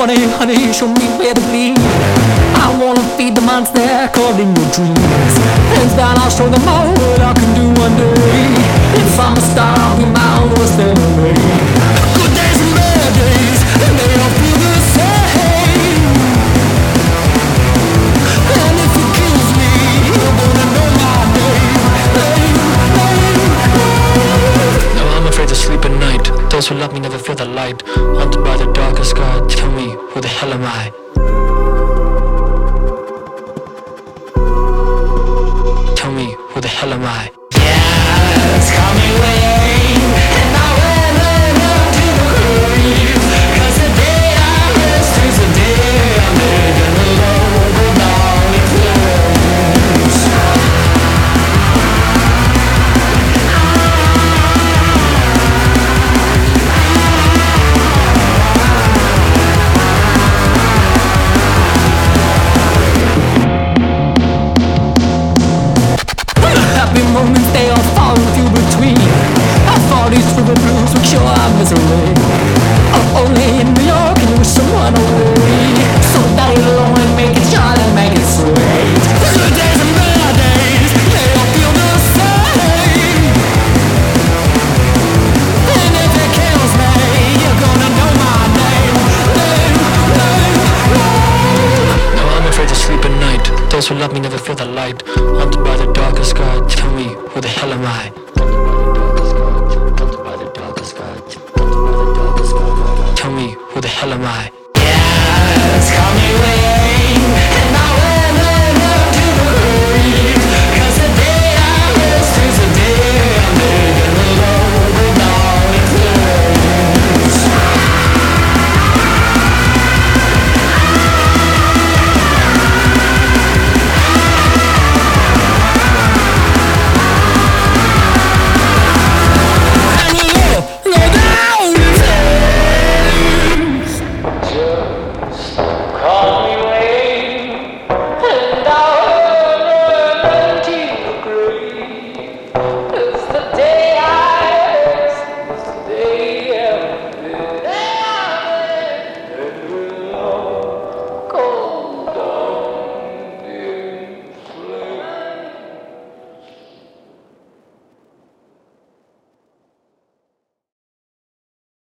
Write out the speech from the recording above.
honey, honey, show me where to bleed. I wanna feed the monster caught in your dreams. Hands down, I'll show them all what I can do one day. If I'm a star, I'll be my worst enemy. Good days and bad days, and they all feel the same. And if it kills me, you're gonna know my name. No, I'm afraid to sleep at night. Those who love me never feel the light. Haunted by the darkest sky. Tell me, who the hell am I? Tell me, who the hell am I? Yeah, it's coming rain, and I will run to the grave. 'Cause the day I rest is the day I'm making alone with all the flames. Happy moments, they all fall few between. I thought these river blues would cure our misery. I'm only in New York and wish someone away. So that it alone and make it shine and make it sweet. Good days and bad days, they all feel the same. And if it kills me, you're gonna know my name. No, I'm afraid to sleep at night. Those who love me never feel the light. Haunted by the darkest sky. Tell me, who the hell am I? Haunted by the darkest sky. Tell me, who the hell am I?